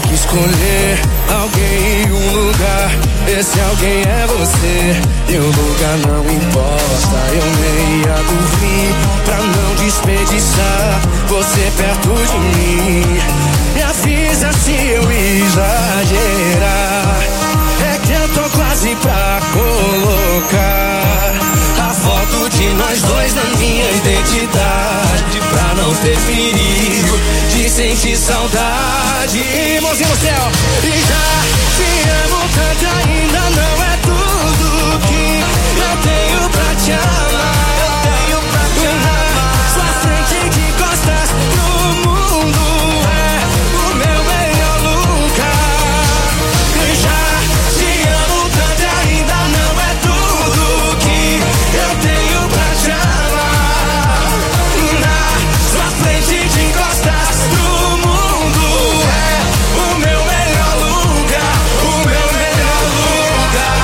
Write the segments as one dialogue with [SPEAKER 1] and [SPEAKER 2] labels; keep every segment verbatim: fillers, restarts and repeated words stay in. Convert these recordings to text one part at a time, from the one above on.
[SPEAKER 1] que escolher alguém e um lugar. Esse alguém é você e o lugar não importa. Eu nem ia dormir pra não desperdiçar você perto de mim. Me avisa se eu exagerar. É que eu tô quase pra colocar a foto de nós dois na minha identidade, pra não ter perigo de sentir saudade. Mãozinha no céu. E já te amo tanto, ainda não é tudo que eu tenho pra te amar. Eu tenho pra te amar. Sua frente de costas pro mundo é o meu melhor lugar. E já te amo tanto, ainda não é tudo que eu tenho pra te amar. Na sua frente de costas pro mundo é o meu melhor lugar, o meu melhor lugar.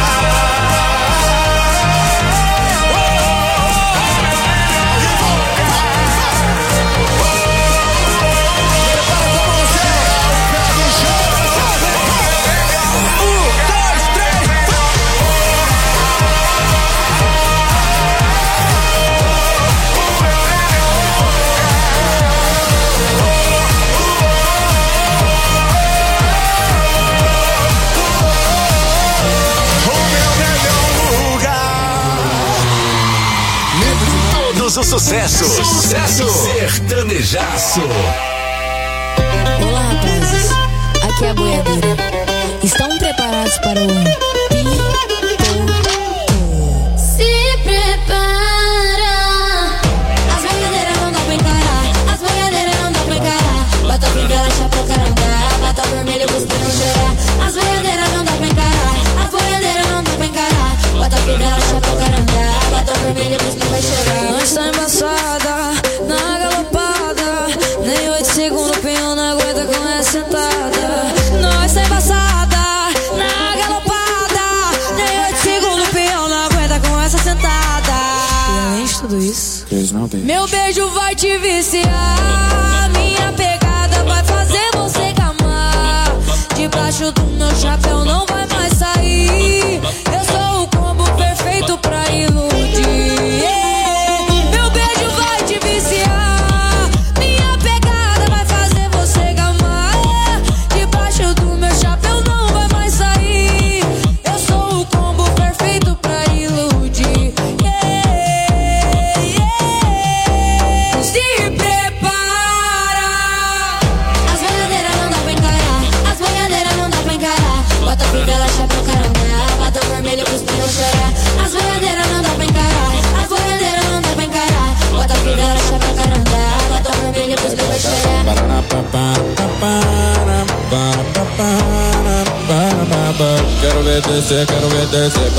[SPEAKER 2] Todos os sucessos. Sucesso. Sertanejaço.
[SPEAKER 3] Olá, rapazes. Aqui é a boiadeira. Estão preparados para o
[SPEAKER 4] Se prepara. As boiadeiras não dá pra encarar. As boiadeiras não dá pra encarar. Bota a pinga, chapa, caramba. Bota vermelho, custa não chorar. As boiadeiras não dá pra encarar. As boiadeiras não dá pra encarar. Bota a pinga, chapa, caramba. Bota vermelho, custa não vai chorar.
[SPEAKER 3] Nós tá embaçada, na galopada. Nem oito segundos o pinhão não aguenta com essa sentada. Nós tá embaçada, na galopada. Nem oito segundos o pinhão não aguenta com essa sentada. E além de tudo isso, meu beijo vai te viciar. Minha pegada vai fazer você gamar. Debaixo do meu chapéu não vai mais sair. Eu sou o combo perfeito pra iludir. Meu beijo vai te viciar. Minha pegada vai fazer você gamar. Debaixo do meu chapéu não vai mais sair. Eu sou o combo perfeito pra iludir. Se prepara.
[SPEAKER 4] As boiadeiras não dá pra encarar. As boiadeiras não dá pra encarar. Bota a pinga, chapa, caramba. Bota vermelho, custa não chorar. As boiadeiras não dá pra encarar. As boiadeiras não dá pra encarar. Bota a pinga, chapa, caramba. Bota vermelho, custa não vai chorar.
[SPEAKER 1] Quero ver descer, quero ver descer.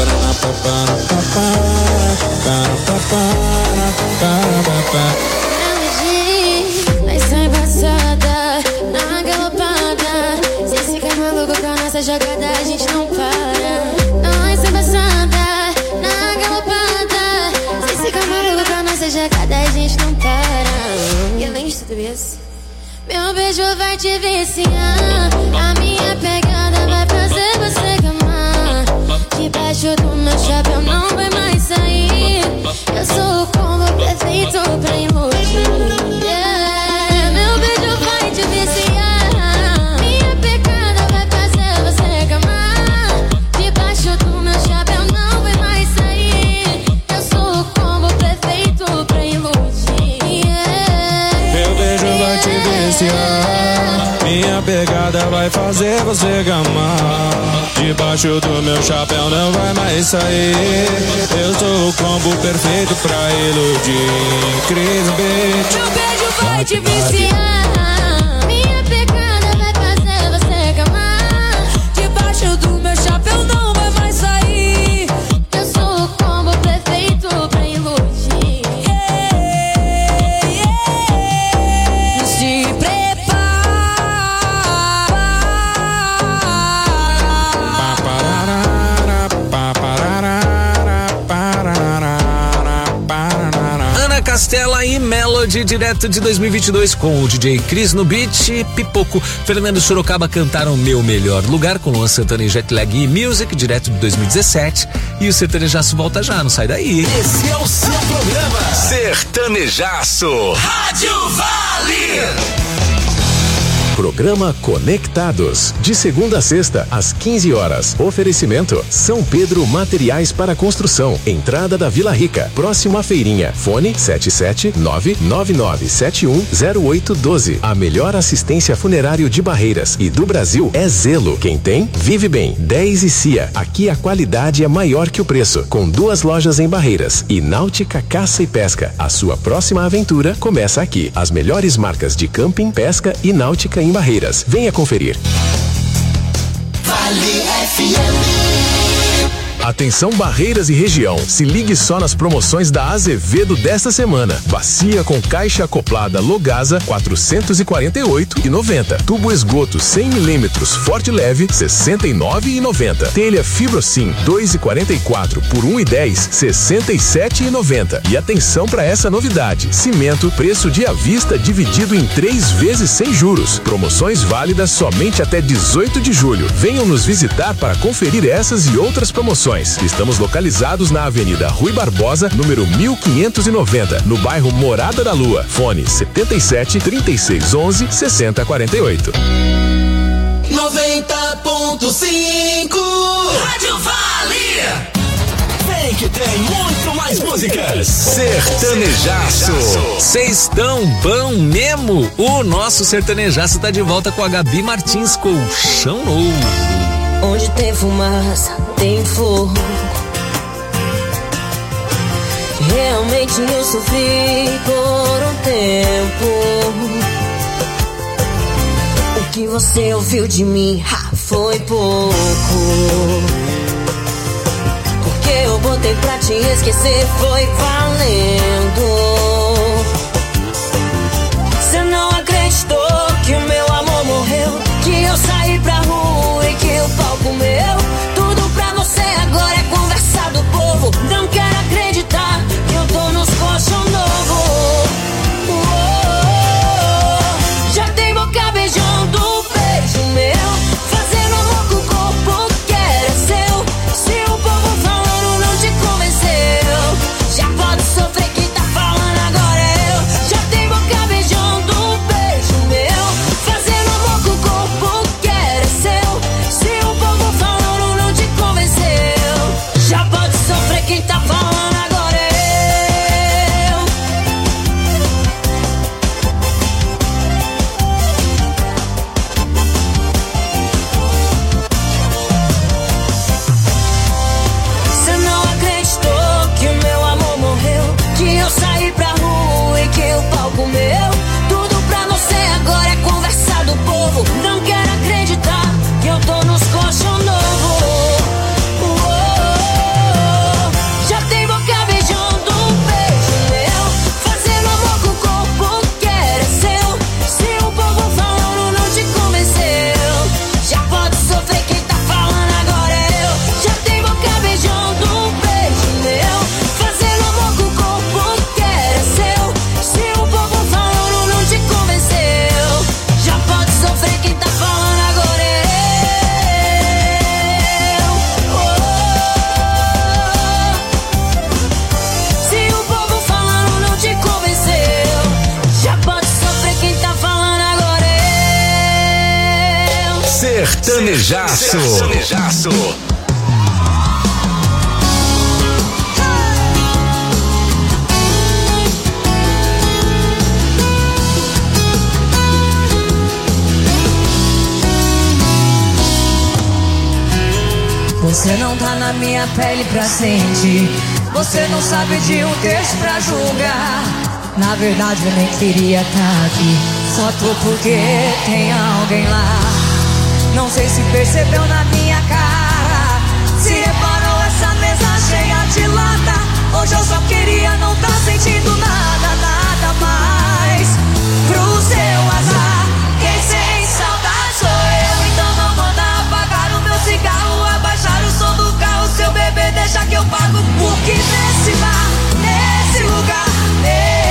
[SPEAKER 4] Nós tá embaçada, na galopada. Se fica maluco com a nossa jogada, a gente não para. Nós tá embaçada, na galopada. Se fica maluco com a nossa jogada, a gente não para. E além de tudo isso, meu beijo vai te viciar. A minha pegada vai fazer você gamar. Debaixo do meu chapéu não vai mais sair. Eu sou o combo perfeito pra iludir. Yeah. Meu beijo vai te viciar. Minha pegada vai fazer você gamar. Debaixo do meu chapéu não vai mais sair. Eu sou o combo perfeito pra iludir. Yeah.
[SPEAKER 1] Meu beijo vai te viciar. Minha pegada vai fazer você gamar. Debaixo do meu chapéu não vai mais sair. Eu sou o combo perfeito pra iludir. Cris Beat.
[SPEAKER 4] Meu beijo vai te viciar. Minha pegada vai fazer você gamar. Debaixo do meu chapéu não vai mais sair. Eu sou o combo perfeito pra iludir. Yeah, yeah.
[SPEAKER 3] se prepara.
[SPEAKER 5] Castela e Melody, direto de dois mil e vinte e dois, com o D J Cris no beat. Pipoco, Fernando Sorocaba cantaram Meu Melhor Lugar com Luan Santana e Jetlag e Music, direto de dois mil e dezessete. E o Sertanejaço volta já, não sai daí.
[SPEAKER 2] Esse é o seu programa Sertanejaço. Rádio Vale.
[SPEAKER 6] Programa Conectados, de segunda a sexta, às quinze horas. Oferecimento: São Pedro Materiais para Construção, entrada da Vila Rica, próximo à feirinha. Fone sete sete nove nove nove sete um zero oito um dois. A melhor assistência funerário de Barreiras e do Brasil é Zelo. Quem tem, vive bem. dez e Cia. Aqui a qualidade é maior que o preço, com duas lojas em Barreiras. E Náutica Caça e Pesca. A sua próxima aventura começa aqui. As melhores marcas de camping, pesca e náutica em Barreiras. Venha conferir.
[SPEAKER 2] Vale F M.
[SPEAKER 6] Atenção Barreiras e região, se ligue só nas promoções da Azevedo desta semana. Bacia com caixa acoplada Logasa quatrocentos e quarenta e oito reais e noventa centavos. Tubo esgoto cem milímetros Forte Leve sessenta e nove reais e noventa centavos. Telha Fibrocin dois reais e quarenta e quatro por um real e dez centavos, sessenta e sete reais e noventa centavos. E atenção para essa novidade: cimento, preço de à vista dividido em três vezes sem juros. Promoções válidas somente até dezoito de julho. Venham nos visitar para conferir essas e outras promoções. Estamos localizados na Avenida Rui Barbosa, número mil quinhentos e noventa, no bairro Morada da Lua. Fone setenta e sete, trinta e seis, onze, sessenta, quarenta e oito.
[SPEAKER 2] noventa ponto cinco Rádio Vale. Vem que tem muito mais músicas. Sertanejaço.
[SPEAKER 5] Cês tão bom mesmo? O nosso Sertanejaço tá de volta com a Gabi Martins, Colchão Novo.
[SPEAKER 3] Onde tem fumaça, tem fogo. Realmente eu sofri por um tempo. O que você ouviu de mim ha, foi pouco. Porque eu botei pra te esquecer, foi valendo. Você não acreditou que o meu amor morreu, que eu saí pra rua e que o pau comeu. Tudo pra você agora é conversa do povo. Não quero acreditar que eu tô nos colchão novo. Uou, já tem boca beijando o beijo meu, fazendo amor com o corpo que era seu. Se o povo falando não te convenceu, já pode sofrer, quem tá falando agora é eu. Já tem boca beijando o beijo meu, fazendo amor com o corpo que era seu. Se o povo falando não te convenceu, já pode sofrer, quem tá falando agora é eu. Você não acreditou que o meu amor morreu, que eu saí pra rua e que o pau comeu. Tudo pra você agora é conversa do povo. Não quero acreditar que eu tô nos colchão novo. Uou, já tem boca beijando um beijo meu, fazendo amor com o corpo que era seu. Se o povo falando não te convenceu, já pode sofrer, quem tá falando agora é eu. Já tem boca beijando um beijo meu, fazendo amor com o corpo que era seu. Se o povo falando não te convenceu, já pode sofrer, quem tá falando agora é eu. Oh, se o povo falando não te convenceu, já pode sofrer, quem tá falando agora é eu.
[SPEAKER 2] Sertanejaço. Sertanejaço.
[SPEAKER 3] Você não tá na minha pele pra sentir, você não sabe de um texto pra julgar. Na verdade eu nem queria tá aqui, só tô porque tem alguém lá. Não sei se percebeu na minha cara, se reparou essa mesa cheia de lata. Hoje eu só queria não tá sentindo nada, nada mais. Pro seu azar, quem sem saudade sou eu. Então não manda apagar o meu cigarro, abaixar o som do carro. Seu bebê deixa que eu pago, porque nesse bar, nesse lugar, nesse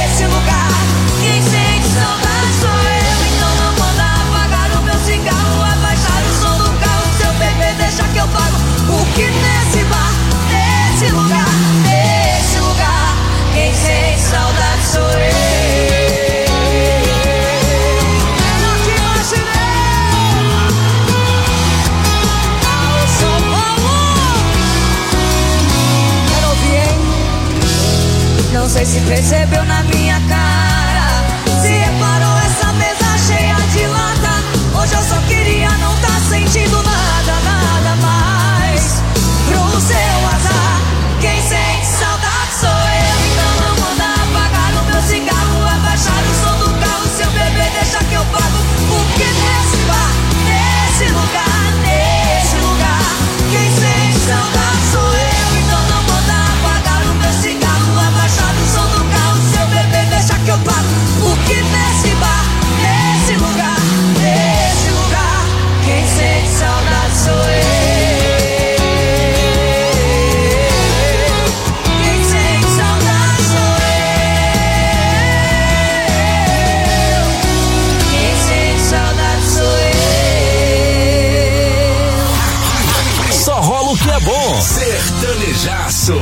[SPEAKER 3] Não sei se percebeu na minha cara, se reparou essa mesa cheia de lata. Hoje eu só queria não tá sentindo nada, nada mais. Pro seu azar, quem sente saudade sou eu. Então não manda apagar o meu cigarro, abaixar o som do carro. Seu bebê deixa que eu pago, porque nesse bar, nesse lugar, nesse lugar, quem sente saudade sou eu. Então não manda apagar o meu cigarro, abaixar o som do carro. Seu bebê deixa que eu pago, porque nesse bar, nesse lugar, nesse lugar, quem sente saudade sou eu. Quem sente saudade sou eu. Quem sente saudade sou eu.
[SPEAKER 2] Só rola o que é bom. Sertanejaço.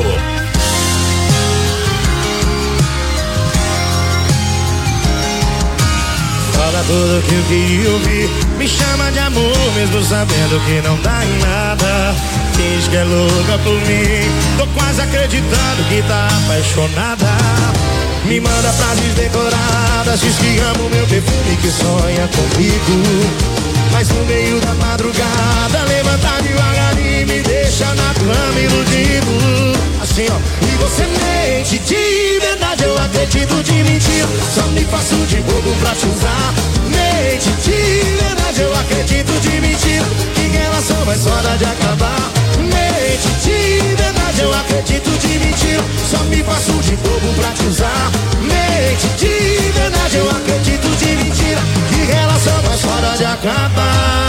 [SPEAKER 1] Fala tudo que eu queria ouvir. Me chama de amor mesmo sabendo que não dá em nada. Diz que é louca por mim, tô quase acreditando que tá apaixonada. Me manda frases decoradas, diz que ama o meu perfume, que sonha comigo. Mas no meio da madrugada levanta devagarinho e me deixa na cama iludido. Assim ó, e você mente de verdade, eu acredito de mentira. Só me faço de bobo pra te usar. Mente de verdade, eu acredito de mentira. Que relação mais foda de acabar. Mente de verdade, eu acredito de mentira. Só me faço de bobo pra te usar. Mente de verdade, eu acredito de mentira. Que relação mais foda de acabar.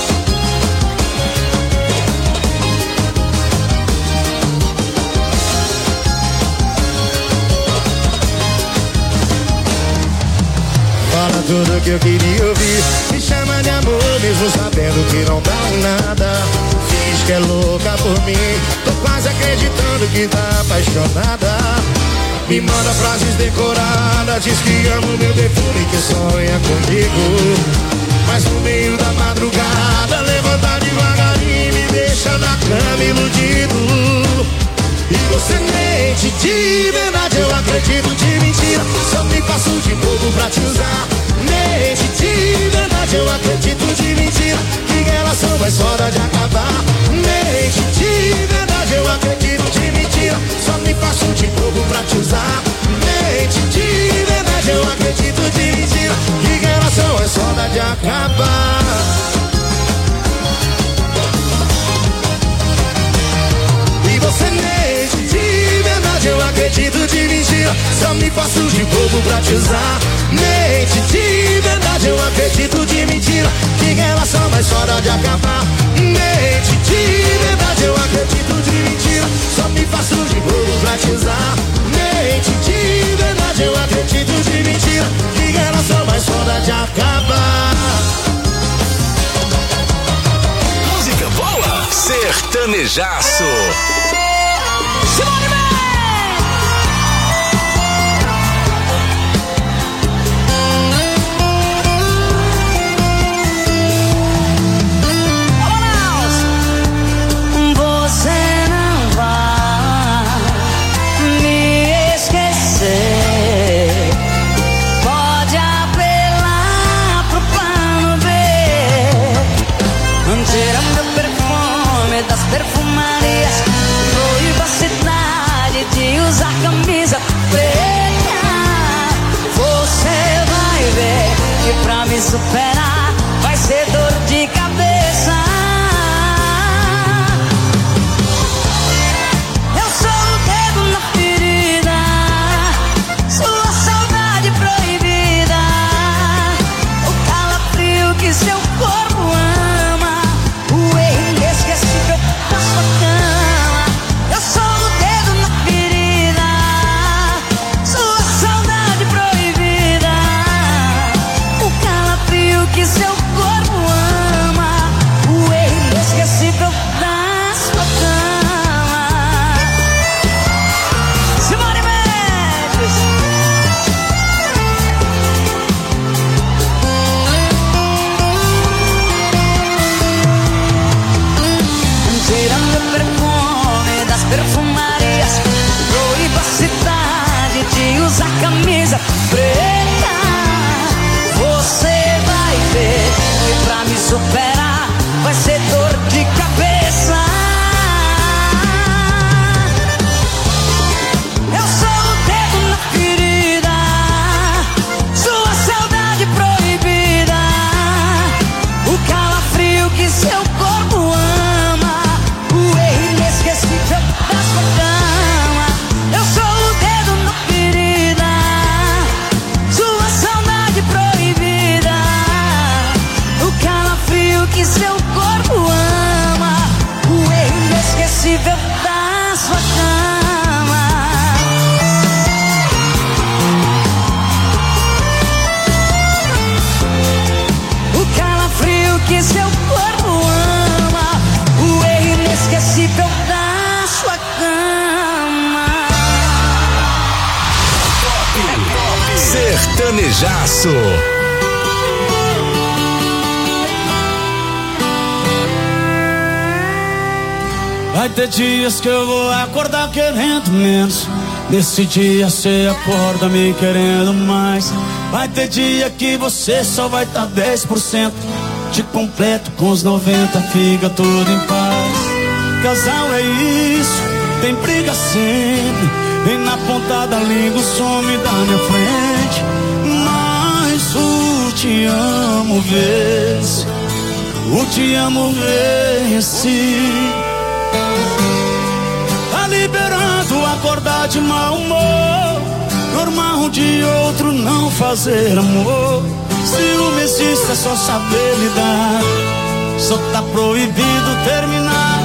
[SPEAKER 1] Fala tudo que eu queria ouvir. Me chama de amor mesmo sabendo que não dá em nada. Diz que é louca por mim, tô quase acreditando que tá apaixonada. Me manda frases decoradas, diz que ama o meu perfume, que sonha comigo. Mas no meio da madrugada levanta devagarinho e me deixa na cama iludido. E você mente de verdade, eu acredito de mentira. Só me faço de bobo pra te usar. Mente de verdade, eu acredito de mentira. Que relação mais fora de acabar. Mente de verdade, eu acredito de mentira. Só me faço de bobo pra te usar. Mente de verdade, eu acredito de mentira. Que relação é foda de acabar. E você mente de verdade, eu acredito de mentira. Só me faço de bobo pra te usar. Mente de verdade, eu acredito de mentira. Que relação mais fora de acabar. Mente de verdade, eu acredito de mentira. Só me faço de bobo pra te usar. Mente de verdade, eu acredito de mentira. Que relação mais fora de acabar.
[SPEAKER 2] Música boa. Sertanejaço.
[SPEAKER 3] Pode apelar pro plano B. Tira meu perfume das perfumarias. Proíba a cidade na sua cama. O calafrio que seu corpo ama, o erro inesquecível da sua cama.
[SPEAKER 2] Sertanejaço.
[SPEAKER 1] Vai ter dias que eu vou acordar querendo menos, nesse dia cê acorda me querendo mais. Vai ter dia que você só vai tá dez por cento, te completo com os noventa, fica tudo em paz. Casal é isso, tem briga sempre, vem na ponta da língua, some da minha frente. Mas o te amo vence, o te amo vence. Tá liberado acordar de mau humor, normal um de outro não fazer amor. Ciúme existe, é só saber lidar, só tá proibido terminar.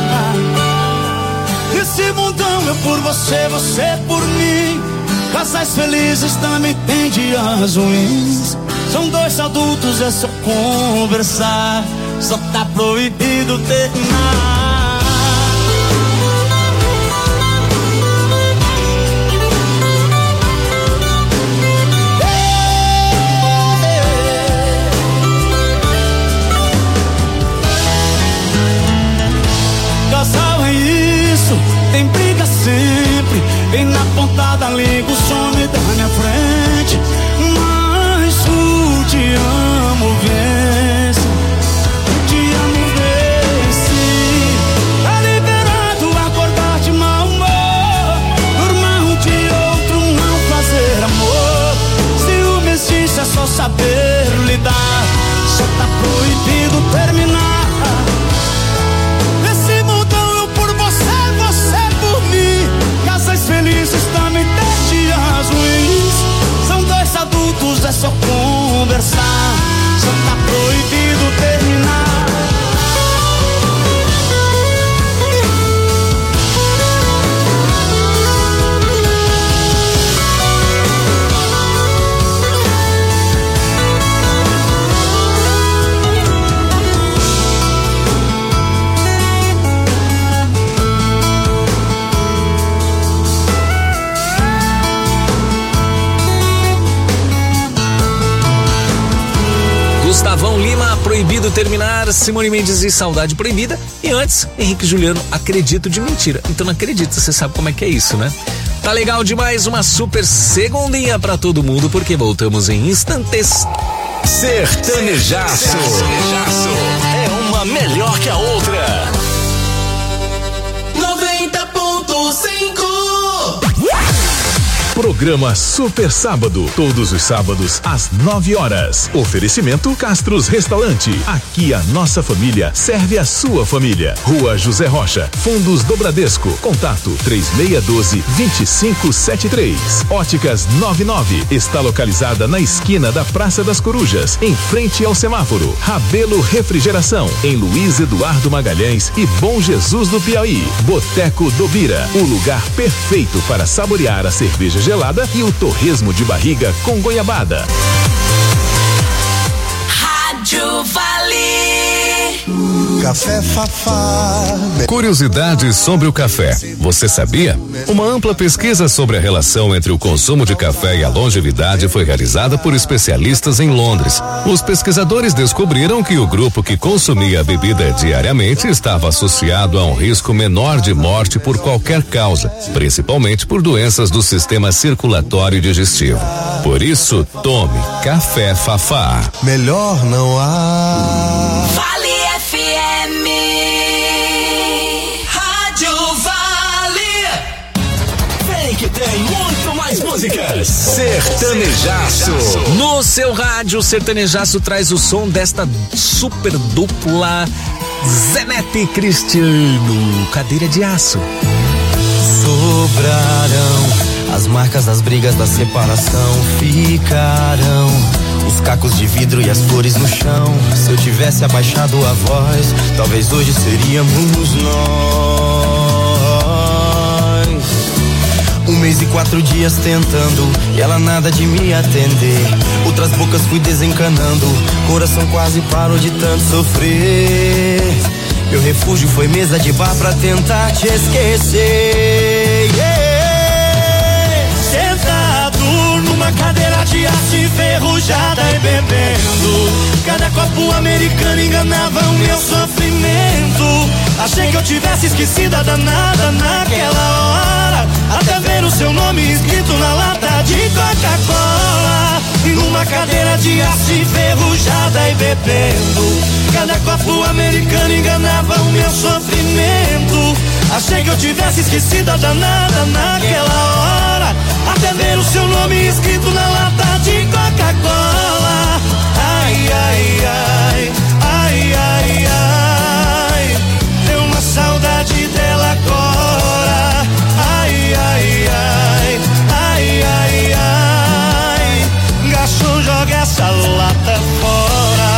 [SPEAKER 1] Esse mundão é por você, você é por mim. Casais felizes também tem dias ruins. São dois adultos, é só conversar, só tá proibido terminar. Casal é isso, tem briga sempre, vem na ponta da língua, some da minha frente. Mas o te amo vence, o te amo vence. Tá liberado acordar de mau humor, normal um de outro não fazer amor. Ciúme existe, é só saber lidar, só tá proibido terminar. Felizes também tem dias ruins. São dois adultos, é só conversar, só tá proibido terminar.
[SPEAKER 5] Gustavão Lima, Proibido Terminar, Simone Mendes e Saudade Proibida. E antes, Henrique e Juliano, Acredito de Mentira. Então não acredita, você sabe como é que é isso, né? Tá legal demais, uma super segundinha pra todo mundo, porque voltamos em instantes.
[SPEAKER 2] Sertanejaço. Sertanejaço é uma melhor que a outra.
[SPEAKER 1] noventa ponto cinco.
[SPEAKER 6] Programa Super Sábado, todos os sábados às nove horas. Oferecimento Castros Restaurante. Aqui a nossa família serve a sua família. Rua José Rocha, Fundos do Bradesco. Contato três seis um dois, dois cinco sete três. Óticas noventa e nove está localizada na esquina da Praça das Corujas, em frente ao semáforo. Rabelo Refrigeração, em Luiz Eduardo Magalhães e Bom Jesus do Piauí. Boteco do Bira, o lugar perfeito para saborear a cerveja gelada e o torresmo de barriga com goiabada.
[SPEAKER 1] Rádio Vale.
[SPEAKER 7] Café Fafá.
[SPEAKER 8] Curiosidades sobre o café. Você sabia? Uma ampla pesquisa sobre a relação entre o consumo de café e a longevidade foi realizada por especialistas em Londres. Os pesquisadores descobriram que o grupo que consumia a bebida diariamente estava associado a um risco menor de morte por qualquer causa, principalmente por doenças do sistema circulatório e digestivo. Por isso, tome Café Fafá.
[SPEAKER 7] Melhor não há.
[SPEAKER 1] Vale F M. Rádio Vale.
[SPEAKER 2] Vem que tem muito mais músicas. Sertanejaço.
[SPEAKER 5] No seu rádio, Sertanejaço traz o som desta super dupla Zenete e Cristiano, Cadeira de Aço.
[SPEAKER 9] Sobrarão as marcas das brigas da separação, ficarão os cacos de vidro e as flores no chão. Se eu tivesse abaixado a voz, talvez hoje seríamos nós. mês e quatro dias tentando, e ela nada de me atender. Outras bocas fui desencanando, coração quase parou de tanto sofrer. Meu refúgio foi mesa de bar pra tentar te esquecer. Yeah. Sentado numa cadeira de aço enferrujada e bebendo, cada copo americano enganava o meu sofrimento. Achei que eu tivesse esquecido a danada naquela hora, até ver o seu nome escrito na lata de Coca-Cola. E numa cadeira de aço enferrujada e bebendo, cada copo americano enganava o meu sofrimento. Achei que eu tivesse esquecido a danada naquela hora, até ver o seu nome escrito na lata de Coca-Cola. Ai, ai, ai, ai, ai, ai, deu uma saudade dela agora. Ai, ai, ai, ai, ai, ai, garçom, joga essa lata fora.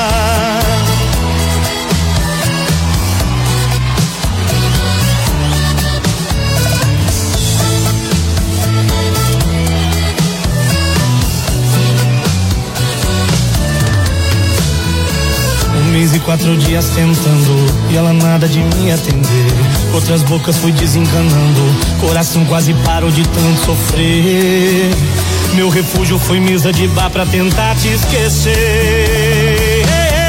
[SPEAKER 9] Mês e quatro dias tentando, e ela nada de me atender. Outras bocas fui desencanando, coração quase parou de tanto sofrer. Meu refúgio foi mesa de bar pra tentar te esquecer.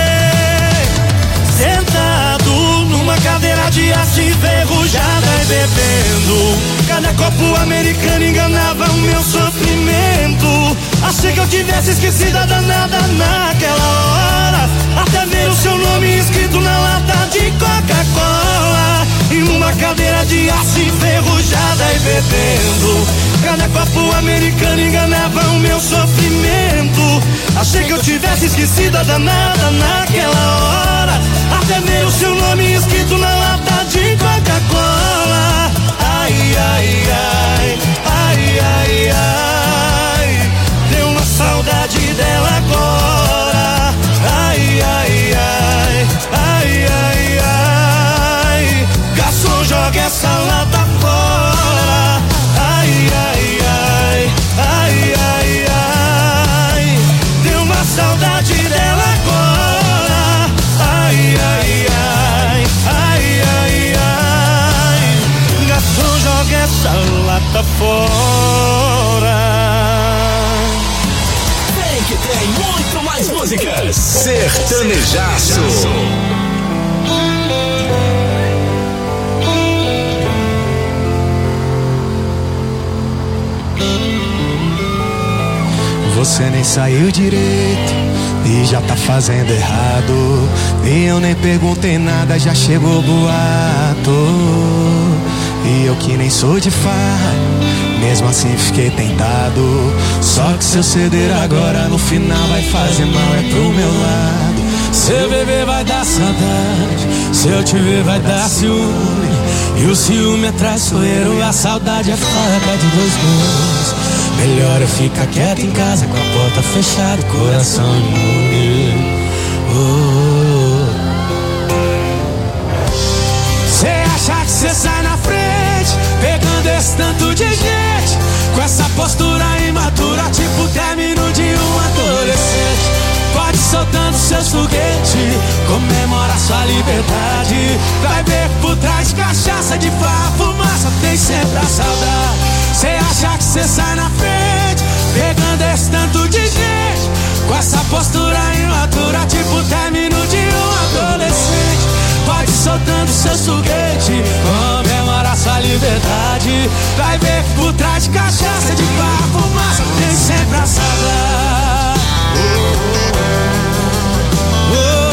[SPEAKER 9] Sentado numa cadeira de aço enferrujada e bebendo, cada copo americano enganava o meu sofrimento. Achei que eu tivesse esquecido a danada naquela hora, até ver o seu nome escrito na lata de Coca-Cola. E numa cadeira de aço enferrujada e bebendo, cada copo americano enganava o meu sofrimento. Achei que eu tivesse esquecido a danada naquela hora, até ver o seu nome escrito na lata de Coca-Cola. Ai, ai, ai, ai, ai, ai, deu uma saudade dela agora. Ai, ai, ai, ai, ai, ai, garçom, joga essa lata fora. Ai, ai, ai, ai, ai, ai, deu uma saudade dela agora. Ai, ai, ai, ai, ai, ai, garçom, joga essa lata fora.
[SPEAKER 2] Vem que tem muito mais músicas. Sertanejaço.
[SPEAKER 7] Você nem saiu direito e já tá fazendo errado. E eu nem perguntei nada, já chegou boato. E eu que nem sou de farra, mesmo assim fiquei tentado. Só que se eu ceder agora, no final vai fazer mal, é pro meu lado. Se eu beber vai dar saudade, se eu te ver vai dar ciúme. E o ciúme é traiçoeiro, a saudade é faca de dois gumes. Melhor eu ficar quieto em casa, com a porta fechada, coração imune. Oh. Cê acha que cê sai na frente, pegando esse tanto de gente, com essa postura imatura, tipo término de um adolescente. Pode ir soltando seus foguetes, comemora sua liberdade. Vai ver por trás de cachaça, de farra, fumaça, tem sempre a saudade. Cê acha que cê sai na frente, pegando esse tanto de gente, com essa postura imatura, tipo término de um adolescente. Pode ir soltando seus foguetes, comemora sua liberdade. Vai ver por trás de cachaça, de farra, fumaça, tem sempre a saudade. Oh, oh,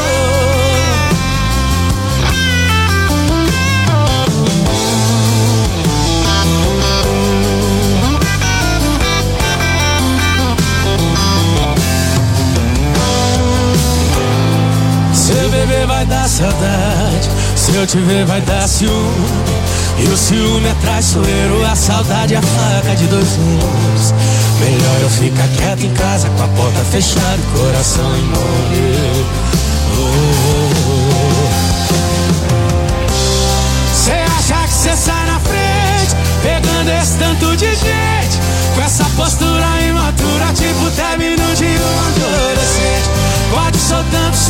[SPEAKER 7] se eu beber vai dar saudade, se eu te ver vai dar ciúme. E o ciúme é traiçoeiro, a saudade é a faca de dois gumes. Melhor eu ficar quieto em casa, com a porta fechada, coração imune. Cê acha que cê sai na frente, pegando esse tanto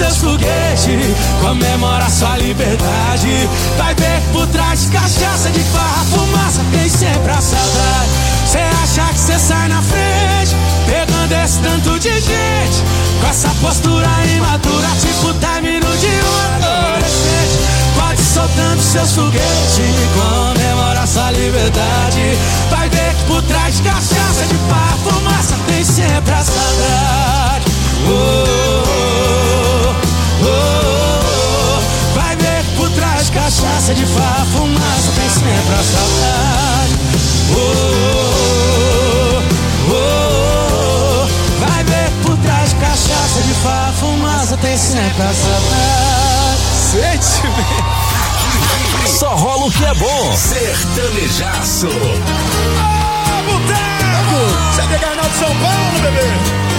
[SPEAKER 7] seus foguetes, comemora sua liberdade. Vai ver por trás de cachaça, de farra, fumaça, tem sempre a saudade. Cê acha que cê sai na frente, pegando esse tanto de gente, com essa postura imatura, tipo término de um adolescente. Pode soltando seus foguetes, comemora sua liberdade. Vai ver que por trás de cachaça, de farra, fumaça, tem sempre a saudade. Oh, oh, oh, oh, oh. Vai ver que por trás de cachaça, de farra, fumaça, tem sempre a saudade. Oh, oh, oh, oh, oh. Vai ver que por trás de cachaça, de farra, fumaça, tem sempre a saudade. Sentimento.
[SPEAKER 2] Só rola o que é bom. Sertanejaço.
[SPEAKER 9] Ô, Boteco! C D Carnal de São Paulo, bebê.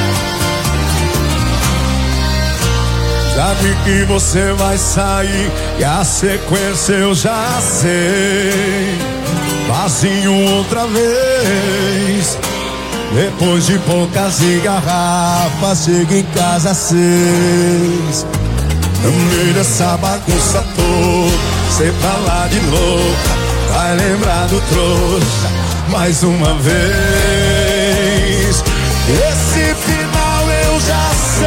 [SPEAKER 9] Já vi que você vai sair e a sequência eu já sei. Vazio outra vez. Depois de poucas garrafas, chego em casa às seis. No meio dessa bagunça toda, cê pra lá de novo, vai lembrar do trouxa mais uma vez. Esse final eu já sei.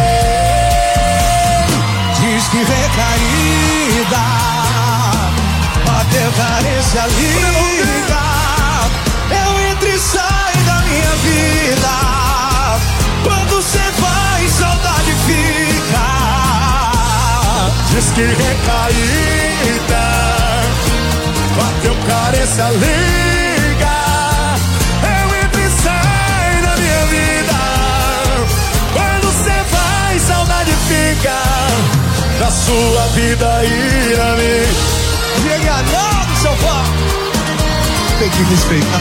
[SPEAKER 7] Diz que recaída, bateu carência, liga. Eu entro e saio da minha vida. Quando cê vai, saudade fica.
[SPEAKER 9] Diz que recaída, bateu carência, liga. Eu entro e saio da minha vida. Quando cê vai, saudade fica. Da sua vida e na minha.
[SPEAKER 7] Diga não, seu pó. Tem que respeitar.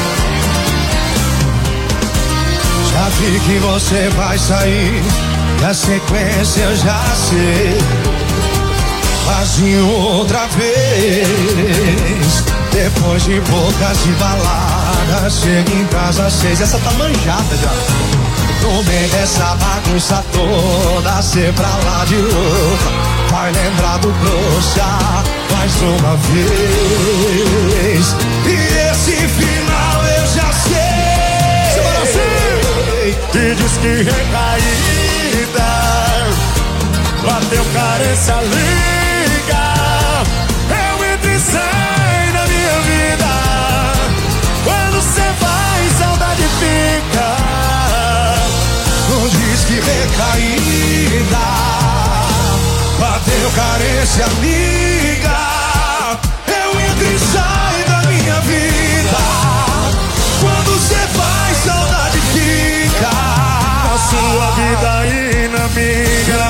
[SPEAKER 7] Já vi que você vai sair, na sequência eu já sei. Vazio outra vez. Depois de bocas de balada, chega em casa às seis. Essa tá manjada já. No meio dessa bagunça toda, cê pra lá de louca, vai lembrar do trouxa mais uma vez. E esse final eu já sei.
[SPEAKER 9] E diz que recaída, bateu carência, liga. Eu entro e saio da minha vida. Quando cê vai, saudade fica.
[SPEAKER 7] Não diz que recaída, bateu carência, liga. Eu entro e saio da minha vida. Quando cê vai, saudade fica.
[SPEAKER 9] A sua vida e na minha.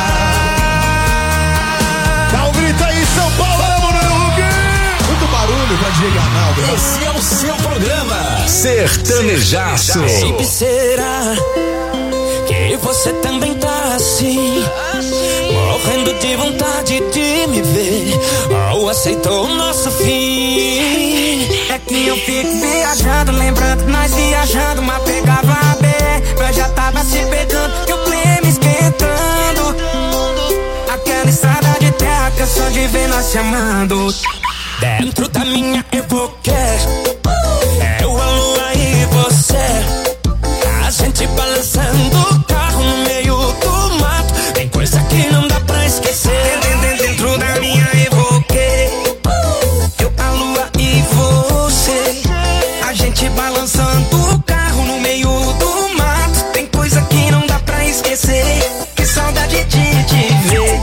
[SPEAKER 9] Dá um grito aí, São Paulo,
[SPEAKER 7] muito barulho pra Diego Arnaldo.
[SPEAKER 2] Esse é o seu programa Sertanejaço.
[SPEAKER 1] Sempre será que você também tá assim, morrendo de vontade de me ver, ou aceitou o nosso fim.
[SPEAKER 10] É que eu fico viajando, lembrando que nós viajando, mas pegava a B R, nós já tava se pegando, e o clima esquentando. Aquela estrada de terra, canção de ver nós chamando.
[SPEAKER 1] Dentro da minha eu vou quer, eu, a lua e você, a gente balançando o carro no meio do mato. Tem coisa que não dá pra esquecer.
[SPEAKER 10] Dentro da minha eu vou quer, eu, a lua e você, a gente balançando o carro no meio do mato. Tem coisa que não dá pra esquecer. Que saudade de te ver.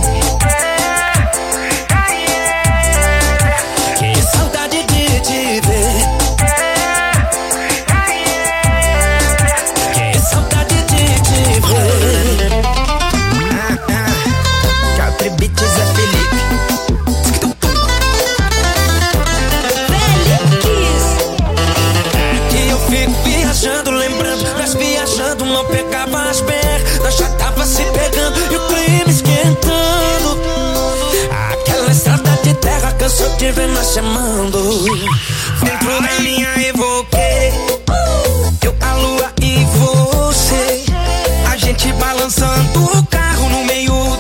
[SPEAKER 1] Não pegava as B R, nós já tava se pegando e o clima esquentando. Aquela estrada de terra cansou de ver nós chamando.
[SPEAKER 10] Dentro da minha evoquei, eu, a lua e você, a gente balançando o carro no meio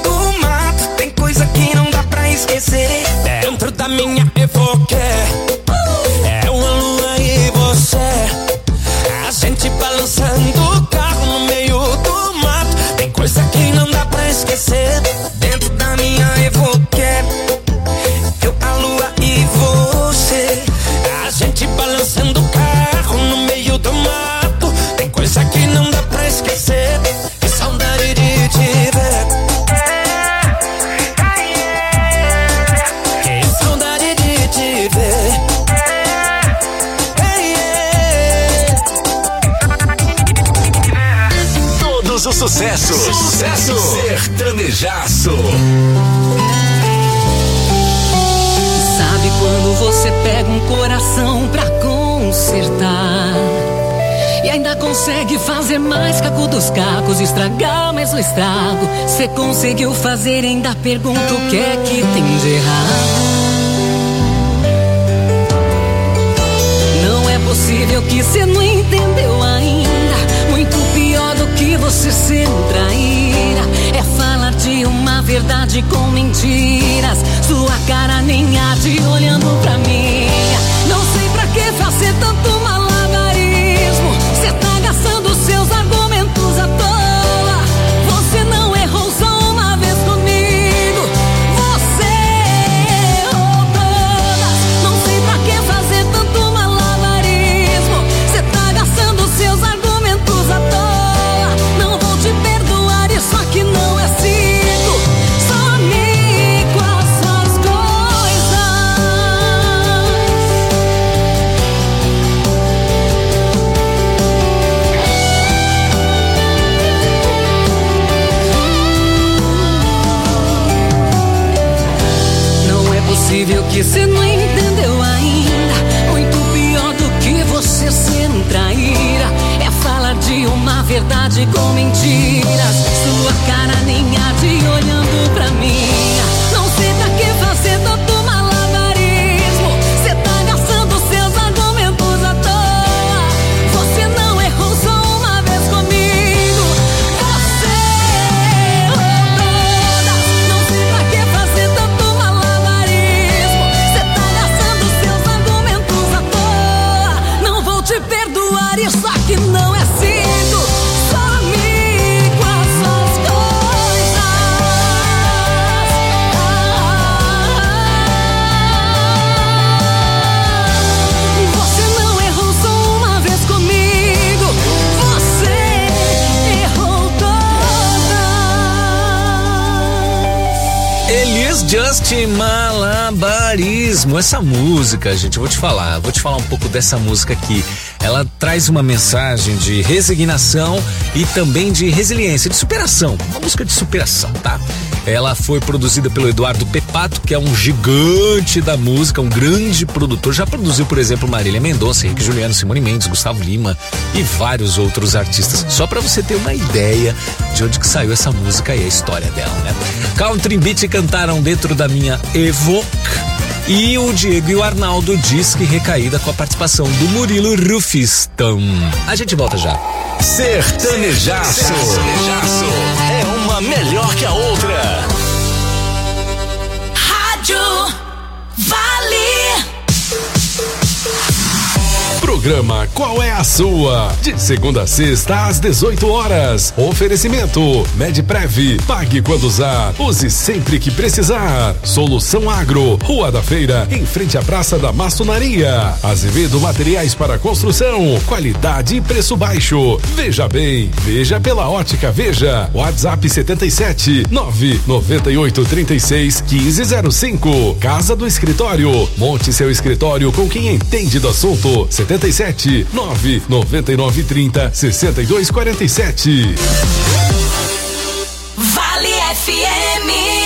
[SPEAKER 2] sucesso. Sucesso. Sertanejaço.
[SPEAKER 11] Sabe quando você pega um coração pra consertar e ainda consegue fazer mais caco dos cacos, estragar mais o estrago. Cê conseguiu fazer, ainda pergunta o que é que tem de errado. Não é possível que cê não entendeu ainda. Muito pior do que você ser um traíra é falar de uma verdade com mentiras. Sua cara nem arde olhando pra minha. Não sei pra que fazer tanto malabarismo. Cê tá gastando seus argumentos à toa. Você não errou só uma vez comigo. Você errou todas. Não sei pra que fazer tanto malabarismo. Cê tá gastando seus argumentos à toa. Não vou te perdoar, isso aqui não é ciclo. Some com as suas coisas. Não é possível que você não entendeu ainda. Muito pior do que você ser um traíra é falar de uma verdade com mentiras. Sua cara nem arde olhando pra minha. Não sei pra que fazer tanto malabarismo. Cê tá gastando seus argumentos à toa. Você não errou só uma vez comigo. Você errou todas. Não sei pra que fazer tanto malabarismo. Cê tá gastando seus argumentos à toa. Não vou te perdoar, isso aqui não é ciclo. Some com as suas coisas. Você não errou só uma vez comigo. Você errou todas.
[SPEAKER 5] Elis Justin, Malabarismo. Essa música, gente, eu vou te falar, eu vou te falar um pouco dessa música aqui. Ela traz uma mensagem de resignação e também de resiliência, de superação. Uma música de superação, tá? Ela foi produzida pelo Eduardo Pepato, que é um gigante da música, um grande produtor. Já produziu, por exemplo, Marília Mendonça, Henrique Juliano, Simone Mendes, Gustavo Lima e vários outros artistas. Só pra você ter uma ideia de onde que saiu essa música e a história dela, né? Country Beat cantaram Dentro da Minha Evoque. E o Diego e o Arnaldo Disque Recaída com a participação do Murilo Rufistão. A gente volta já.
[SPEAKER 2] Sertanejaço. Sertanejaço. É uma melhor que a outra.
[SPEAKER 11] Rádio Vale.
[SPEAKER 6] Programa Qual é a Sua? De segunda a sexta às dezoito horas. Oferecimento Medprev. Pague quando usar. Use sempre que precisar. Solução Agro. Rua da Feira, em frente à Praça da Maçonaria. Azevedo Materiais para Construção. Qualidade e preço baixo. Veja bem. Veja pela Ótica Veja. WhatsApp setenta e sete, nove noventa e oito, trinta e seis, quinze zero cinco. Casa do Escritório. Monte seu escritório com quem entende do assunto. setenta e sete, nove noventa e nove, trinta, sessenta e dois, quarenta e sete.
[SPEAKER 11] Vale F M.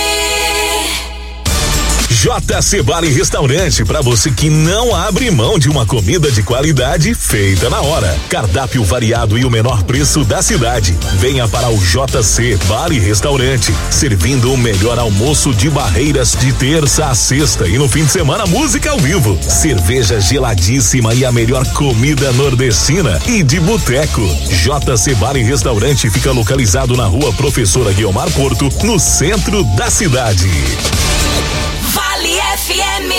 [SPEAKER 2] J C Bar e Restaurante, para você que não abre mão de uma comida de qualidade feita na hora. Cardápio variado e o menor preço da cidade. Venha para o J C Bar e Restaurante, servindo o melhor almoço de Barreiras de terça a sexta e no fim de semana música ao vivo. Cerveja geladíssima e a melhor comida nordestina e de boteco. J C Bar e Restaurante fica localizado na Rua Professora Guiomar Porto, no centro da cidade.
[SPEAKER 11] Vale F M.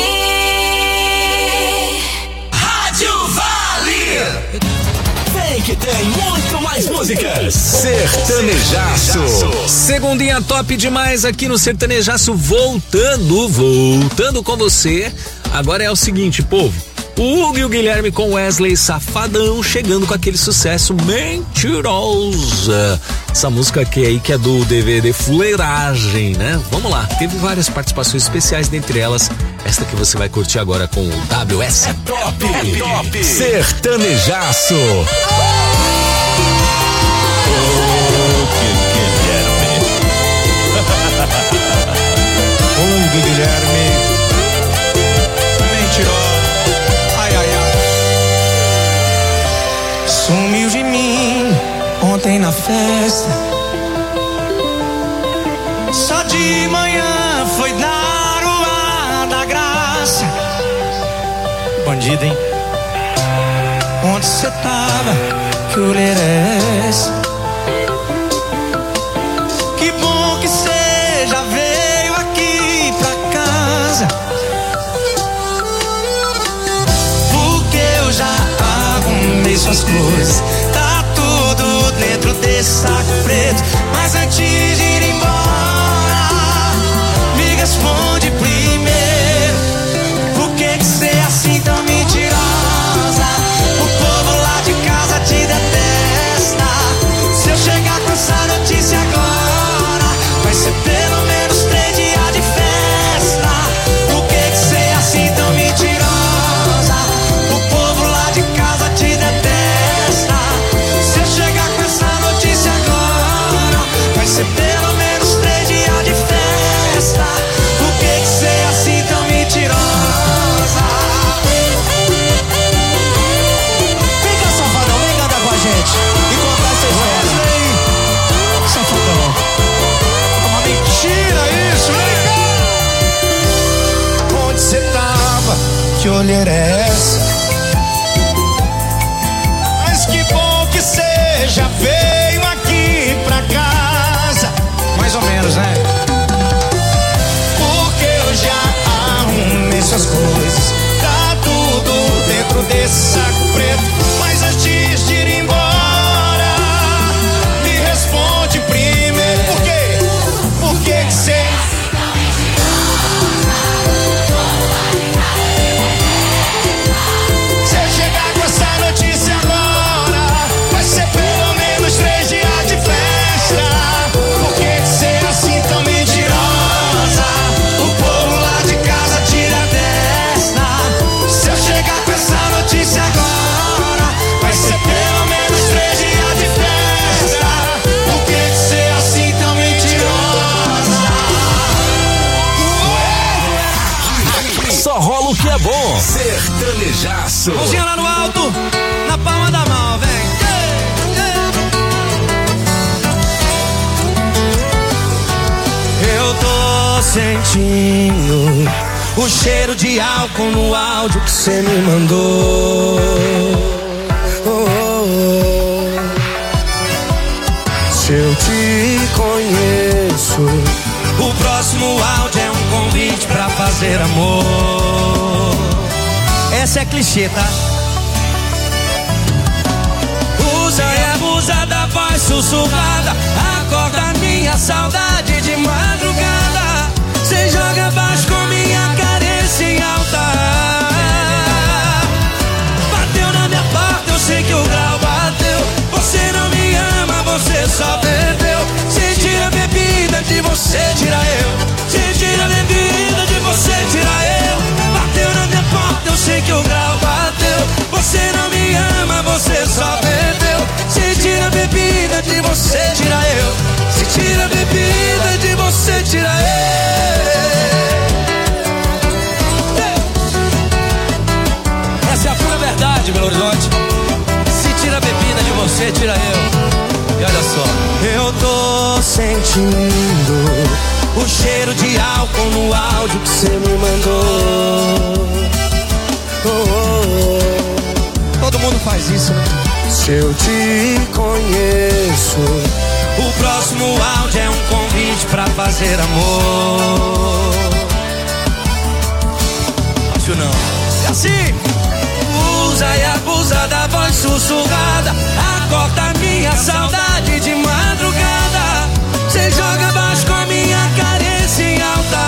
[SPEAKER 2] Rádio Vale. Vem que tem muito mais músicas. Sertanejaço.
[SPEAKER 5] Segundinha top demais aqui no Sertanejaço, voltando, voltando com você. Agora é o seguinte, povo. O Hugo e o Guilherme com Wesley Safadão chegando com aquele sucesso Mentirosa. Essa música aqui aí que é do D V D Fuleiragem, né? Vamos lá, teve várias participações especiais, dentre elas esta que você vai curtir agora com o W S.
[SPEAKER 2] É top, é top. Sertanejaço.
[SPEAKER 5] Oh.
[SPEAKER 9] Oi, Guilherme. Mentiroso. Ai, ai, ai.
[SPEAKER 1] Sumiu de mim ontem na festa.
[SPEAKER 9] Só de manhã foi dar o ar da graça.
[SPEAKER 1] Bandido, hein?
[SPEAKER 9] Onde cê tava? Que orelha é essa? Que bom que cê já veio aqui pra casa, porque eu já arrumei suas coisas. Tá tudo dentro desse saco preto. Mas antes de ir embora, me responde primeiro: por que que cê é assim tão mentirosa? O povo lá de casa te detesta. Se eu chegar com essa notícia agora, vai ser pelo menos três dias de festa. Por que que cê é assim tão mentirosa? O povo lá de casa te detesta. Se eu chegar com essa notícia agora, vai ser pelo menos três dias de festa. Por que que cê é assim tão mentirosa? Vem cá, safadão, vem cantar com a gente e contar essa história. Safadão, é uma mentira isso, vem cá. Onde cê tava? Que olheira é essa? Mas que bom que cê já veio aqui pra casa. Mais ou menos, né? Porque eu já arrumei suas coisas. Tá tudo dentro desse saco preto. Mas antes de ir embora, me responde primeiro: por quê? Por que que cê... Se eu chegar com essa notícia agora, vai ser pelo menos três dias de festa. Por que que cê é assim tão mentirosa? O povo lá de casa tira a testa. Se eu chegar com essa notícia agora, vai ser pelo menos três dias de festa. Por que que cê é assim tão mentirosa?
[SPEAKER 2] Só rola o que é bom. Sertanejaço.
[SPEAKER 9] Mãozinha lá no alto, na palma da mão, vem. Eu tô sentindo o cheiro de álcool no áudio que cê me mandou. Oh, oh, oh. Se eu te conheço, o próximo áudio é um convite pra fazer amor. Essa é clichê, tá? Usa e abusa da voz sussurrada, acorda minha saudade de madrugada. Cê joga baixo com minha carência em alta. Bateu na minha porta, eu sei que o grau bateu. Você não me ama, você só bebeu. Cê tira a bebida, de você tira eu. Cê tira a bebida, de você tira eu. Bateu na minha porta, eu sei que o grau bateu. Você não me ama, você só bebeu. Cê tira a bebida, de você tira eu. Cê tira a bebida, de você tira eu. Essa é a pura verdade, Belo Horizonte. Se tira a bebida, de você tira eu. E olha só, eu tô sentindo o cheiro de álcool no áudio que cê me mandou. Oh, oh, oh. Todo mundo faz isso, né? Se eu te conheço, o próximo áudio é um convite pra fazer amor. Acho não. É assim. Usa e abusa da voz sussurrada, acorda minha saudade de madrugada. Cê joga baixo com a minha carência em alta.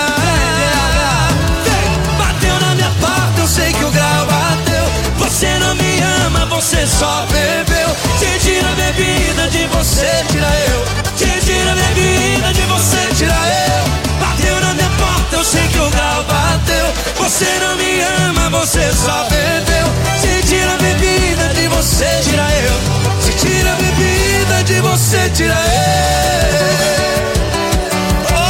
[SPEAKER 9] Bateu na minha porta, eu sei que o grau bateu. Você não me ama, você só bebeu. Cê tira a bebida, de você tira eu. Cê tira a bebida, de você tira eu. Bateu na minha porta, eu sei que o grau bateu. Você não me ama, você só bebeu. Cê tira a bebida, de você tira eu. Cê tira a bebida, de você tira eu. Oh,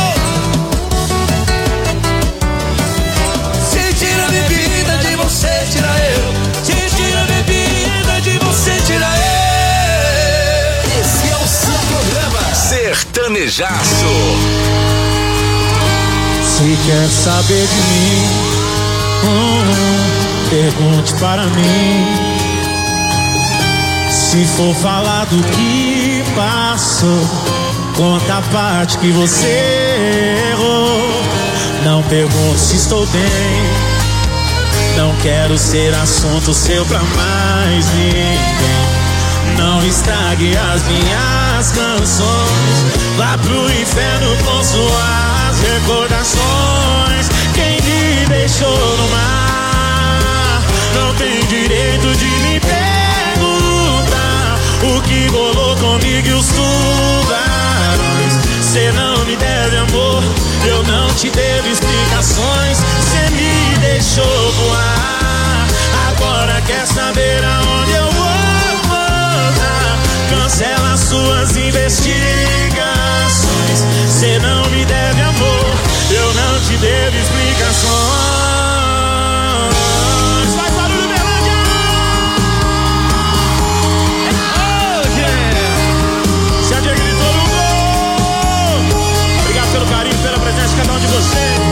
[SPEAKER 2] Sertanejaço.
[SPEAKER 9] Se quer saber de mim, hum, pergunte para mim. Se for falar do que passou, conta a parte que você errou. Não pergunte se estou bem, não quero ser assunto seu pra mais ninguém. Não estrague as minhas canções, vá pro inferno com suas recordações. Quem me deixou no mar não tem direito de me perguntar o que rolou comigo e os tubarões. Cê não me deve amor, eu não te devo explicações. Cê me deixou voar, agora quer saber aonde eu vou voltar. Cancela suas investigações. Cê não me deve amor, eu não te devo explicações. Faz barulho, Berlândia! Oh, yeah! Se a Diego gritou no gol. Obrigado pelo carinho, pela presença de cada um de vocês.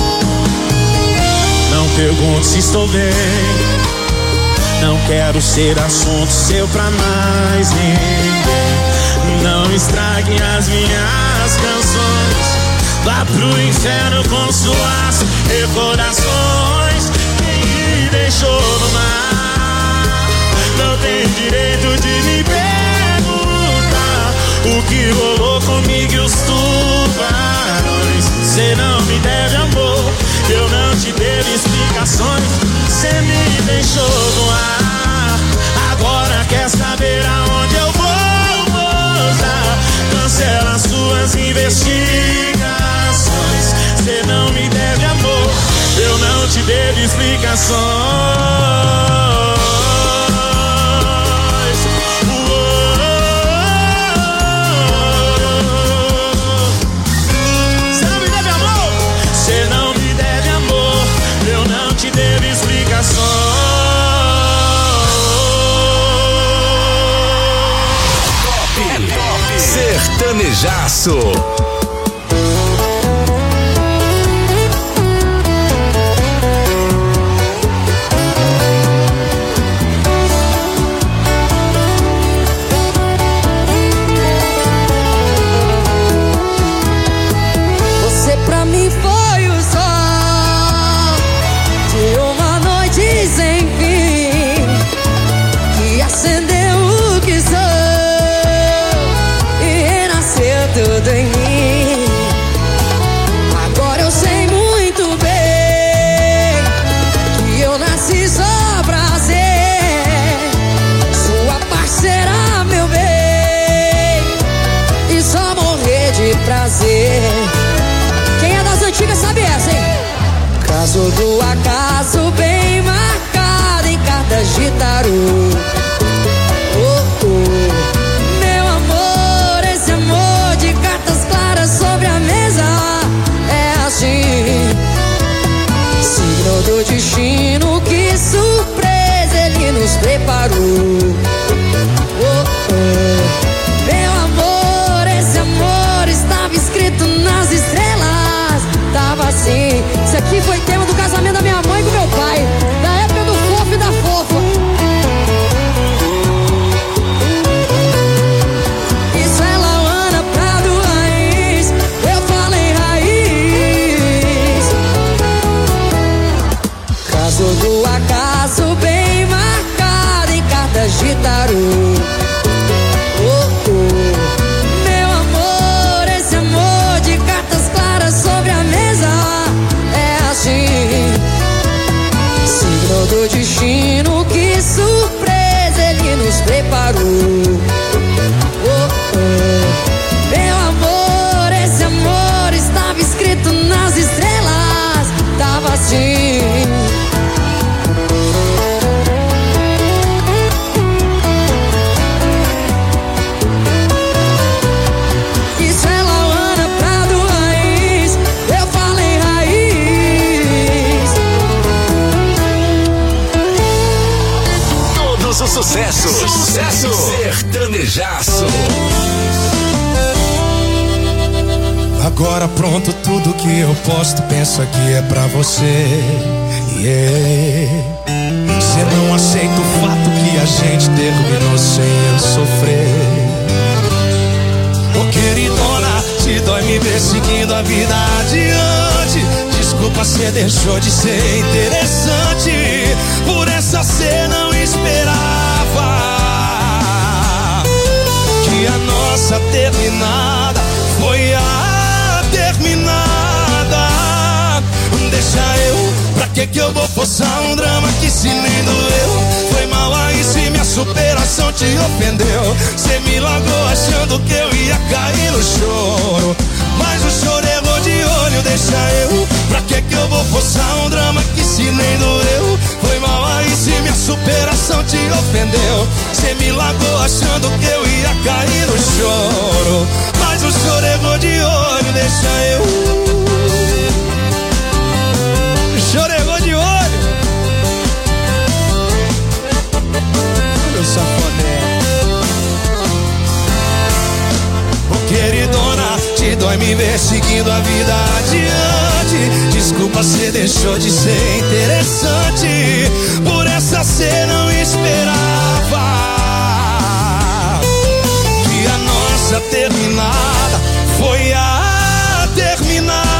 [SPEAKER 9] Não pergunte se estou bem, não quero ser assunto seu pra mais ninguém. Não estrague as minhas canções, vá pro inferno com suas recordações. Quem me deixou no mar não tem direito de me perguntar o que rolou comigo e os tubarões. Cê não me deve amor, eu não te devo explicações. Cê me deixou no ar, agora quer saber aonde eu vou voltar. Cancela suas investigações. Cê não me deve amor, eu não te devo explicações. Cê não me deve amor, cê não me deve amor, eu não te devo explicações.
[SPEAKER 2] Sertanejaço.
[SPEAKER 3] Você pra mim foi o sol de uma noite sem fim, que acendeu o que sou e renasceu tudo em mim. Agora eu sei muito bem que eu nasci só pra ser sua parceira, meu bem, e só morrer de prazer. Quem é das antigas sabe essa, hein? Caso do acaso bem marcado em cartas de tarô. Oh, oh. Meu amor, esse amor de cartas claras sobre a mesa é assim. Signo do destino, que surpresa ele nos preparou. Oh, oh. Meu amor, esse amor estava escrito nas estrelas. Tava assim. Isso aqui foi tema do casamento da minha mãe com meu pai, da época do fofo e da fofa. Isso é Lauana Prado Raiz, eu falei raiz. Caso do acaso bem marcado em cartas de tarô. Oh, oh. Meu amor, esse amor de cartas claras sobre a mesa é assim. Signo do destino, que surpresa ele nos preparou. Oh, oh. Meu amor, esse amor estava escrito nas estrelas. Tava assim. Isso é Lauana Prado Raiz, eu falei raiz.
[SPEAKER 2] Todos os sucessos. Sucesso. Sertanejaço.
[SPEAKER 1] Agora pronto, tudo que eu posto, pensa que é pra você. Yeah. Cê não aceita o fato que a gente terminou sem eu sofrer. Ô queridona, te dói me ver seguindo a vida adiante. Desculpa, cê deixou de ser interessante. Por essa cê não esperava que a nossa terminada foi a terminada. Deixa eu, pra que que eu vou forçar um drama que se nem doeu? Foi mal aí se minha superação te ofendeu. Cê me largou achando que eu ia cair no choro, mas o choro errou de olho. Deixa eu, pra que que eu vou forçar um drama que se nem doeu? Foi mal aí se minha superação te ofendeu. Cê me largou achando que eu ia cair no choro, mas o choro errou de olho. Deixa eu, chorou de olho. Meu safoné. Ô queridona, te dói me ver seguindo a vida adiante. Desculpa, cê deixou de ser interessante. Por essa cê não esperava que a nossa terminada foi a terminada.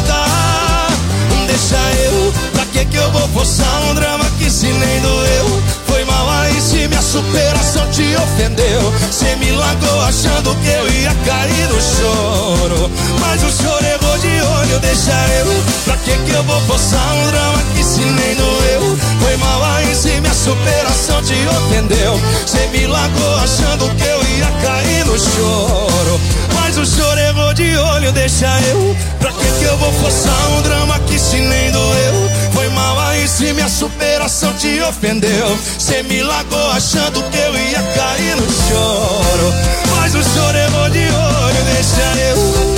[SPEAKER 1] Deixa eu, pra que que eu vou forçar um drama que se nem doeu? Foi mal aí se minha superação te ofendeu. Cê me largou achando que eu ia cair no choro, mas o choro errou de olho. Deixa eu, pra que que eu vou forçar um drama que se nem doeu? Foi mal aí se minha superação te ofendeu. Cê me largou achando que eu ia cair no choro, mas o choro errou de olho. Deixa eu, pra que que eu vou forçar um drama que se nem doeu? Foi mal aí se minha superação te ofendeu. Cê me largou achando que eu ia cair no choro, mas o choro errou de olho. Deixa eu,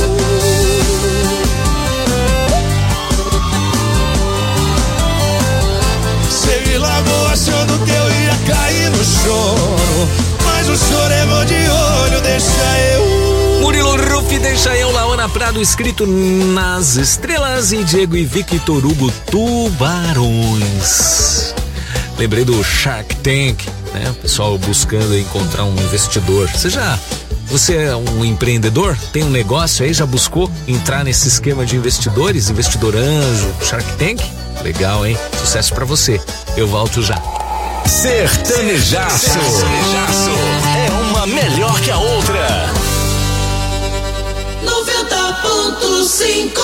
[SPEAKER 1] cê me largou achando que eu ia cair no choro, mas o choro errou de olho. Deixa eu,
[SPEAKER 5] Murilo Ruff, deixa eu, Laona Prado, escrito nas estrelas, e Diego e Victor Hugo, Tubarões. Lembrei do Shark Tank, né? O pessoal buscando encontrar um investidor. Você já, você é um empreendedor? Tem um negócio aí? Já buscou entrar nesse esquema de investidores? Investidor anjo, Shark Tank? Legal, hein? Sucesso pra você. Eu volto já.
[SPEAKER 2] Sertanejaço. Sertanejaço é uma melhor que a outra.
[SPEAKER 12] noventa ponto cinco.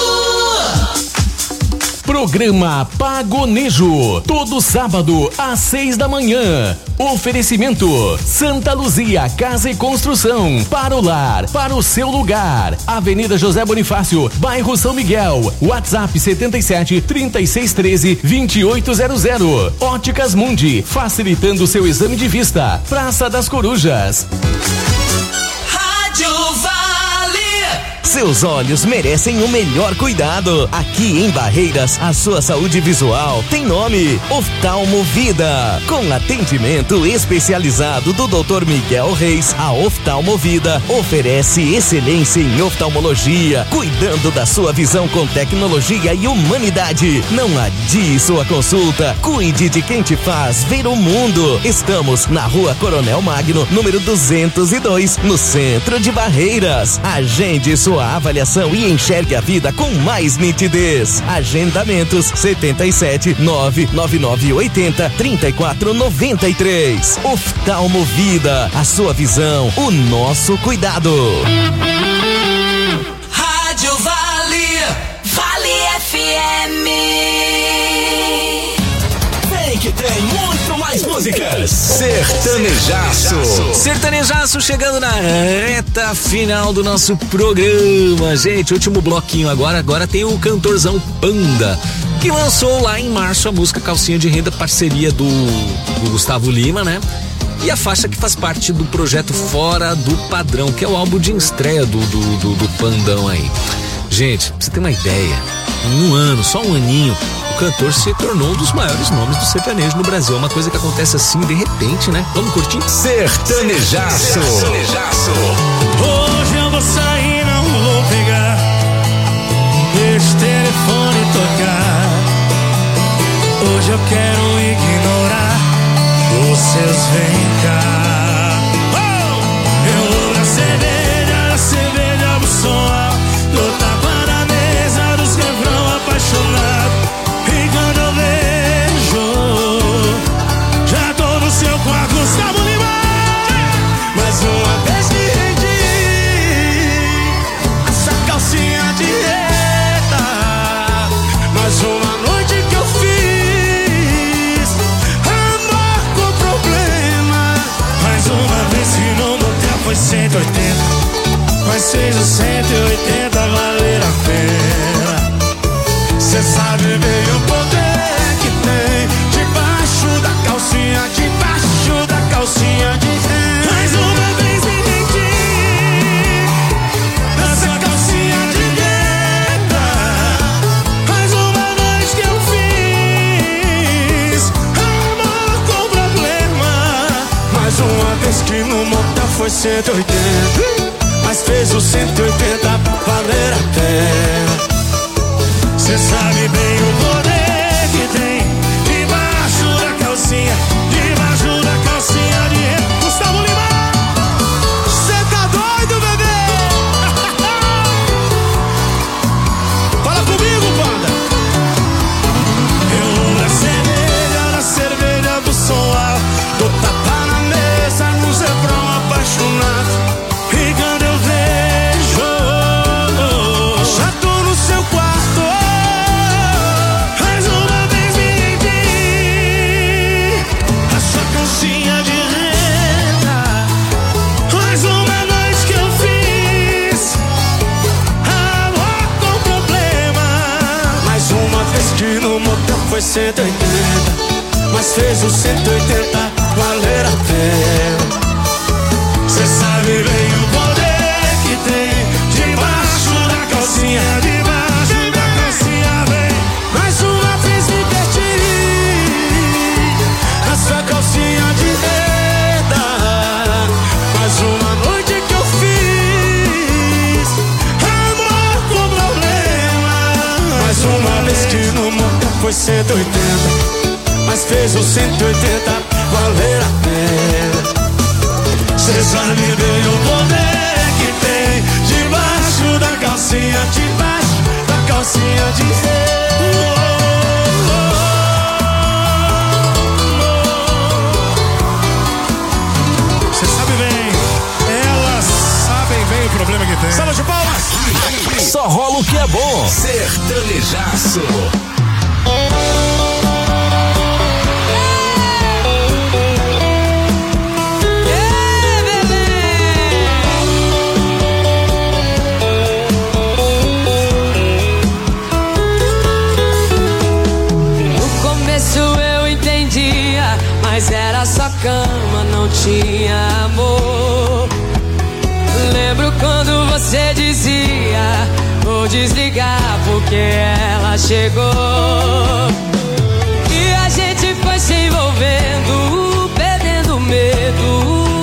[SPEAKER 13] Programa Pagonejo, todo sábado às seis da manhã. Oferecimento Santa Luzia Casa e Construção, para o lar, para o seu lugar. Avenida José Bonifácio, bairro São Miguel. WhatsApp setenta e sete, trinta e seis, treze, vinte e oito zero zero. Óticas Mundi, facilitando seu exame de vista. Praça das Corujas.
[SPEAKER 12] Rádio Vale.
[SPEAKER 14] Seus olhos merecem o melhor cuidado. Aqui em Barreiras, a sua saúde visual tem nome: Oftalmo Vida. Com atendimento especializado do doutor Miguel Reis, a Oftalmo Vida oferece excelência em oftalmologia, cuidando da sua visão com tecnologia e humanidade. Não adie sua consulta. Cuide de quem te faz ver o mundo. Estamos na Rua Coronel Magno, número duzentos e dois, no centro de Barreiras. Agende sua avaliação e enxergue a vida com mais nitidez. Agendamentos setenta e sete, nove nove nove oito zero, três quatro nove três. Oftalmo Vida, a sua visão, o nosso cuidado.
[SPEAKER 12] Rádio Vale, Vale F M.
[SPEAKER 2] Vem que tem muito mais músicas. Sertanejaço.
[SPEAKER 5] Sertanejaço chegando na reta final do nosso programa, gente. Último bloquinho agora. Agora tem o cantorzão Panda, que lançou lá em março a música Calcinha de Renda, parceria do, do Gustavo Lima, né? E a faixa que faz parte do projeto Fora do Padrão, que é o álbum de estreia do, do, do, do Pandão aí. Gente, pra você ter uma ideia, em um ano, só um aninho, o cantor se tornou um dos maiores nomes do sertanejo no Brasil. É uma coisa que acontece assim de repente, né? Vamos curtir?
[SPEAKER 2] Sertanejaço. Sertanejaço.
[SPEAKER 9] Hoje eu vou sair, não vou pegar deixo o telefone tocar. Hoje eu quero ignorar os seus vem cá. Oh! Eu vou na cerveja, na cerveja, o som alto, dou tapa na mesa dos refrão apaixonado. E quando eu vejo, já tô no seu quarto, Gustavo Lima. Mais uma vez que rendi essa calcinha de reta. Mais uma noite que eu fiz amor com problema. Mais uma vez que no motel foi cento e oitenta, mas fez os cento e oitenta valer a pena. Cê sabe bem o poder que tem debaixo da calcinha, debaixo da calcinha de renda. Mais uma vez me rendi nessa calcinha de renda. Mais uma noite que eu fiz amor com problema. Mais uma vez que no motel foi cento e oitenta, mas fez o cento e oitenta valer a pena. Cê sabe bem o poder que tem debaixo da calcinha, debaixo da calcinha de renda. Gustavo Lima, cê tá doido, bebê? Fala comigo, banda. Eu vou na cerveja, na cerveja do som alto, dou tapa na mesa, no zebrão apaixonado. E quando eu vejo, já tô no seu quarto. Mais uma vez me rendi a sua calcinha de renda. Mais uma noite que eu fiz amor com problema. Mais uma vez que no motel foi cento e oitenta, mas fez o cento e oitenta valer a pena. Cê sabe bem o poder que tem debaixo da calcinha, debaixo da calcinha, vem. Mais uma vez me perdi a sua calcinha de renda. Mais uma noite que eu fiz amor com problema. Mais uma vez que no motel foi cento e oitenta, mas fez o cento e oitenta valer a pena. Cê sabe bem o poder que tem debaixo da calcinha, debaixo da calcinha de renda. Cê sabe bem, elas sabem bem o problema que tem. Salva de palmas!
[SPEAKER 13] Só rola o que é bom.
[SPEAKER 2] Sertanejaço.
[SPEAKER 3] Mas era só cama, não tinha amor. Lembro quando você dizia: vou desligar porque ela chegou. E a gente foi se envolvendo, perdendo medo.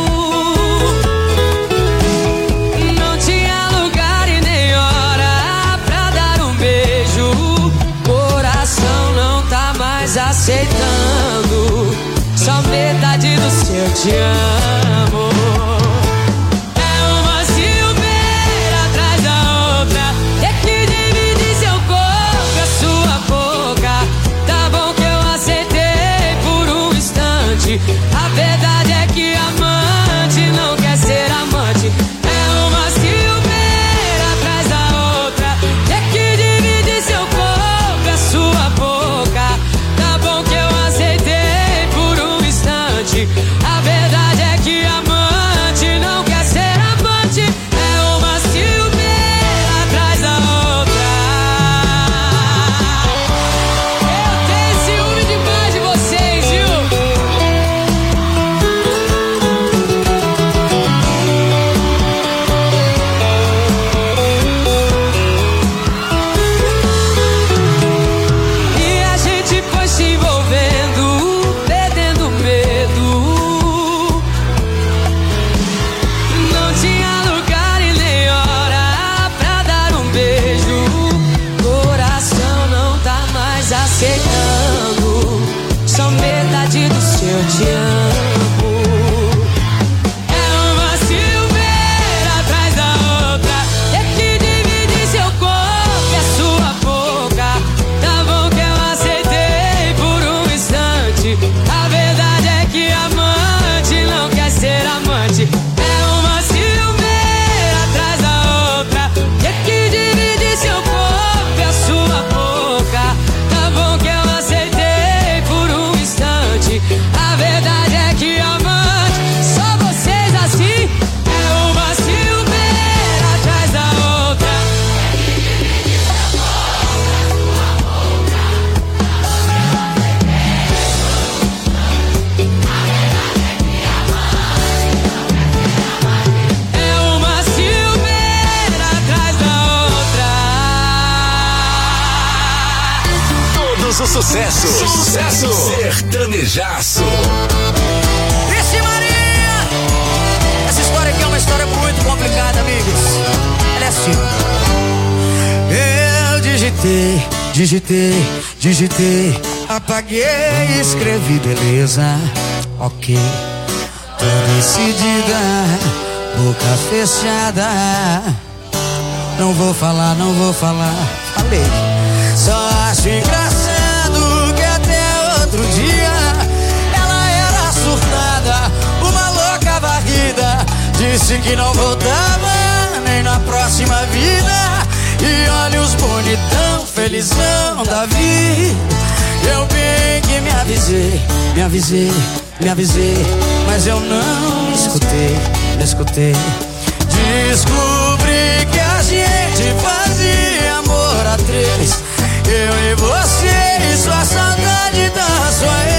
[SPEAKER 3] Não tinha lugar e nem hora pra dar um beijo. Coração não tá mais aceitando só metade do seu te amo. É uma ciumeira atrás da outra, é que divide seu corpo, a sua boca. Tá bom que eu aceitei por um instante. A verdade é que amante não quer ser amante. É uma ciumeira atrás da outra, é que divide seu corpo, a sua boca. Tá bom que eu aceitei por um instante. A verdade é que amante não quer ser amante. É uma ciumeira atrás da outra. Eu tenho ciúme demais de vocês, viu?
[SPEAKER 1] eu te amo. É uma ciumeira atrás da outra, é que divide seu corpo e a sua boca. Tá bom que eu aceitei por um instante. A verdade é que amante não quer ser amante. É uma ciumeira atrás da outra, é que divide seu corpo e a sua boca. Tá bom que eu aceitei por um instante. A verdade é que amante, só vocês assim. É uma ciumeira atrás da outra. É uma ciumeira atrás da outra.
[SPEAKER 2] Todos os sucessos. Sucesso. Sertanejaço.
[SPEAKER 15] Vixe Maria! Essa história aqui é uma história muito complicada, amigos. Ela é assim. Eu digitei, digitei, digitei, apaguei e escrevi, beleza, ok. Tô decidida, boca fechada. Não vou falar, não vou falar, falei. Só acho engraçado que até outro dia ela era surtada, uma louca varrida. Disse que não voltava nem na próxima vida. E olha os bonitão, felizão da vida. Eu bem que me avisei, me avisei, me avisei, mas eu não escutei, não escutei. Descobri que a gente fazia amor a três, eu e você, e sua saudade da sua